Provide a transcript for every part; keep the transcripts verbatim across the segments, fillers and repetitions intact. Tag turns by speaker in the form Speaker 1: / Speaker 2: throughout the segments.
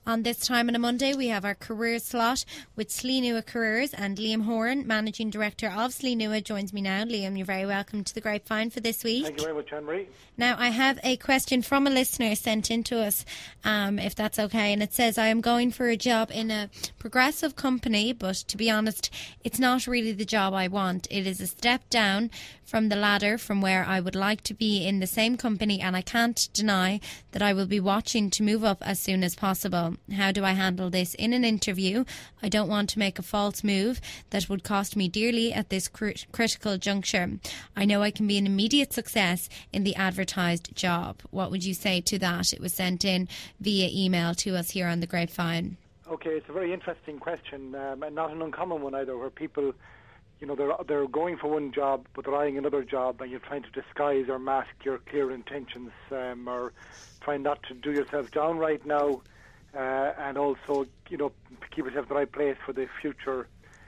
Speaker 1: On this time on a Monday, we have our career slot with Sleenua Careers, and Liam Horan, Managing Director of Sleenua, joins me now. Liam, you're very welcome to the Grapevine for this week.
Speaker 2: Thank you very much, Anne-Marie.
Speaker 1: Now, I have a question from a listener sent in to us, um, if that's okay, and it says, I am going for a job in a progressive company, but to be honest, it's not really the job I want. It is a step down from the ladder from where I would like to be in the same company, and I can't deny that I will be watching to move up as soon as possible. How do I handle this in an interview? I don't want to make a false move that would cost me dearly at this cr- critical juncture. I know I can be an immediate success in the advertised job. What would you say to that? It was sent in via email to us here on the Grapevine.
Speaker 2: Okay, it's a very interesting question, um, and not an uncommon one either, where people, you know, they're they're going for one job but they're eyeing another job, and you're trying to disguise or mask your clear intentions, um, or trying not to do yourself down right now. Uh, and also, you know, keep yourself in the right place for the future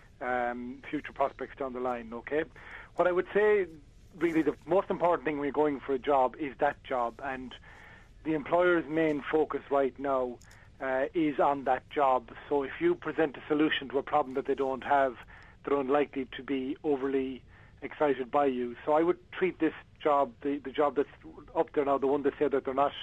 Speaker 2: um, future prospects down the line, okay? What I would say, really, the most important thing when you're going for a job is that job. And the employer's main focus right now uh, is on that job. So if you present a solution to a problem that they don't have, they're unlikely to be overly excited by you. So I would treat this job, the, the job that's up there now, the one that said that they're not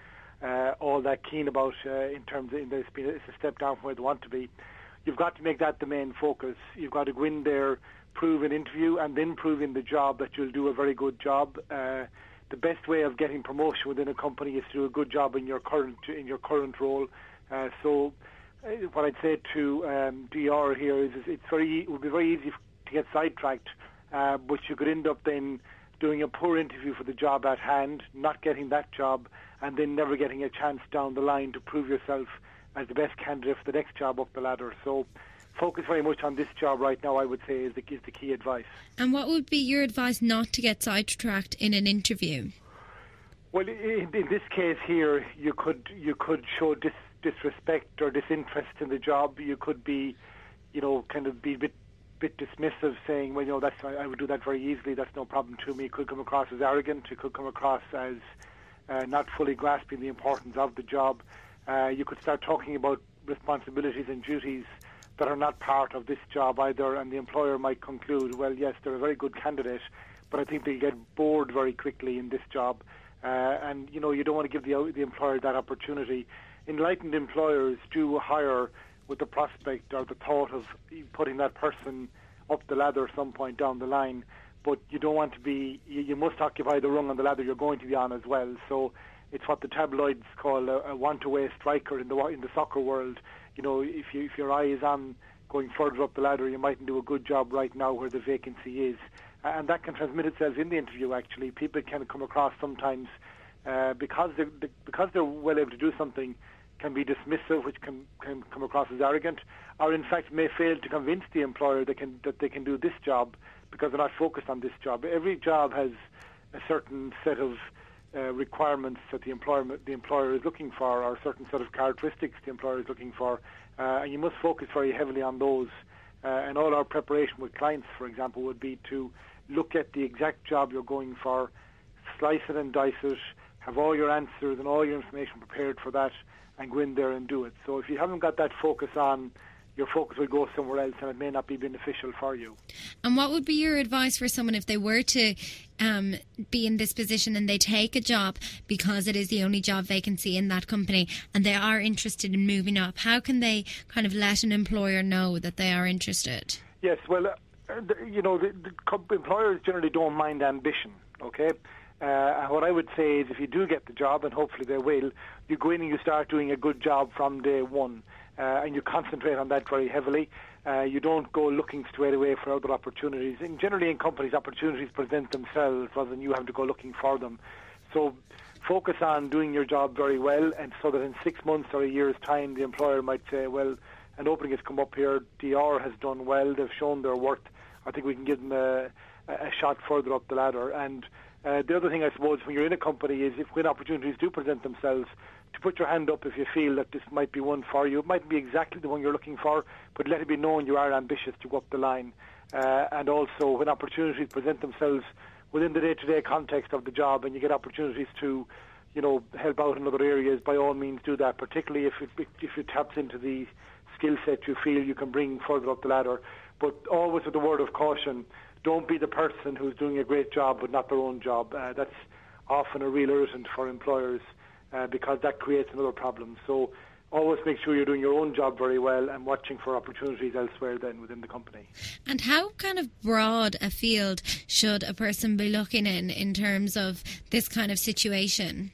Speaker 2: Uh, all that keen about uh, in terms of in this being it's a step down from where they want to be. You've got to make that the main focus. You've got to go in there, prove an interview, and then prove in the job that you'll do a very good job. Uh, the best way of getting promotion within a company is to do a good job in your current in your current role. Uh, so, uh, what I'd say to um, D R here is, is it's very it would be very easy to get sidetracked, uh, but you could end up then doing a poor interview for the job at hand, not getting that job, and then never getting a chance down the line to prove yourself as the best candidate for the next job up the ladder. So focus very much on this job right now, I would say, is the, is the key advice.
Speaker 1: And what would be your advice not to get sidetracked in an interview?
Speaker 2: Well, in, in this case here, you could you could show dis, disrespect or disinterest in the job. You could be, you know, kind of be a bit bit dismissive, saying, well, you know, that's I, I would do that very easily, that's no problem to me. It could come across as arrogant. It could come across as uh, not fully grasping the importance of the job. Uh, you could start talking about responsibilities and duties that are not part of this job either, and the employer might conclude, well, yes, they're a very good candidate, but I think they get bored very quickly in this job. Uh, and, you know, you don't want to give the, the employer that opportunity. Enlightened employers do hire with the prospect or the thought of putting that person up the ladder at some point down the line, but you don't want to be, you, you must occupy the rung on the ladder you're going to be on as well. So it's what the tabloids call a, a one-to-way striker in the in the soccer world. You know, if you, if your eye is on going further up the ladder, you mightn't do a good job right now where the vacancy is. And that can transmit itself in the interview, actually. People can come across sometimes, uh, because, they're, because they're well able to do something, can be dismissive, which can, can come across as arrogant, or in fact may fail to convince the employer they can, that they can do this job because they're not focused on this job. Every job has a certain set of uh, requirements that the employer, the employer is looking for, or a certain set of characteristics the employer is looking for, uh, and you must focus very heavily on those. Uh, and all our preparation with clients, for example, would be to look at the exact job you're going for, slice it and dice it, have all your answers and all your information prepared for that, and go in there and do it. So if you haven't got that focus on, your focus will go somewhere else, and it may not be beneficial for you.
Speaker 1: And what would be your advice for someone if they were to um, be in this position and they take a job because it is the only job vacancy in that company and they are interested in moving up? How can they kind of let an employer know that they are interested?
Speaker 2: Yes, well, uh, the, you know, the, the employers generally don't mind ambition, okay? Uh, and what I would say is if you do get the job, and hopefully they will, you go in and you start doing a good job from day one, uh, and you concentrate on that very heavily. Uh, you don't go looking straight away for other opportunities. And generally in companies, opportunities present themselves rather than you having to go looking for them. So focus on doing your job very well, and so that in six months or a year's time, the employer might say, well, an opening has come up here, D R has done well, they've shown their worth, I think we can give them a, a shot further up the ladder. And Uh, the other thing, I suppose, when you're in a company is if when opportunities do present themselves, to put your hand up if you feel that this might be one for you. It mightn't be exactly the one you're looking for, but let it be known you are ambitious to go up the line. Uh, and also, when opportunities present themselves within the day-to-day context of the job and you get opportunities to, you know, help out in other areas, by all means do that, particularly if it, if it taps into the skill set you feel you can bring further up the ladder. But always with a word of caution, don't be the person who's doing a great job but not their own job. Uh, that's often a real irritant for employers uh, because that creates another problem. So always make sure you're doing your own job very well and watching for opportunities elsewhere then within the company.
Speaker 1: And how kind of broad a field should a person be looking in in terms of this kind of situation?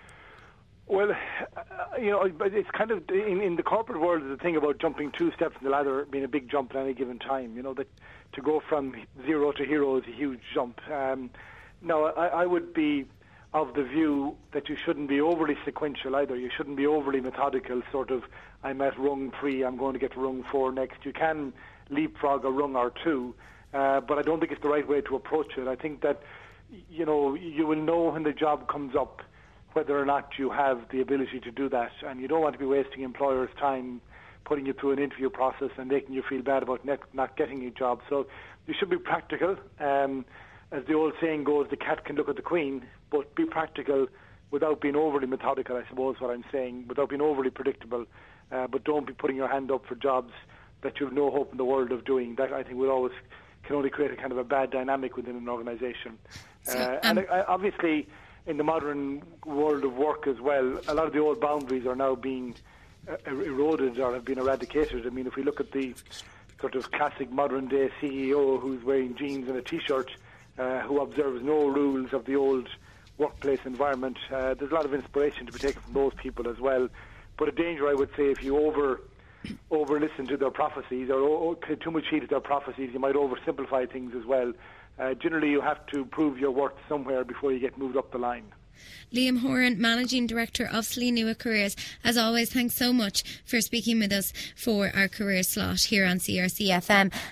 Speaker 2: Well, uh, you know, but it's kind of, in, in the corporate world, the thing about jumping two steps in the ladder being a big jump at any given time. You know, that to go from zero to hero is a huge jump. Um, now, I, I would be of the view that you shouldn't be overly sequential either. You shouldn't be overly methodical, sort of, I'm at rung three, I'm going to get to rung four next. You can leapfrog a rung or two, uh, but I don't think it's the right way to approach it. I think that, you know, you will know when the job comes up whether or not you have the ability to do that, and you don't want to be wasting employers' time putting you through an interview process and making you feel bad about net, not getting a job. So you should be practical. Um, as the old saying goes, the cat can look at the queen, but be practical without being overly methodical, I suppose what I'm saying, without being overly predictable. Uh, but don't be putting your hand up for jobs that you have no hope in the world of doing. That, I think, will always can only create a kind of a bad dynamic within an organisation.
Speaker 1: So,
Speaker 2: uh,
Speaker 1: um,
Speaker 2: and uh, obviously, in the modern world of work as well, a lot of the old boundaries are now being uh, eroded or have been eradicated. I mean, if we look at the sort of classic modern-day C E O who's wearing jeans and a T-shirt, uh, who observes no rules of the old workplace environment, uh, there's a lot of inspiration to be taken from those people as well. But a danger, I would say, if you over over listen to their prophecies or, or pay too much heed to their prophecies, you might oversimplify things as well. Uh, generally, you have to prove your worth somewhere before you get moved up the line.
Speaker 1: Liam Horan, Managing Director of Sleenua Careers. As always, thanks so much for speaking with us for our career slot here on C R C F M.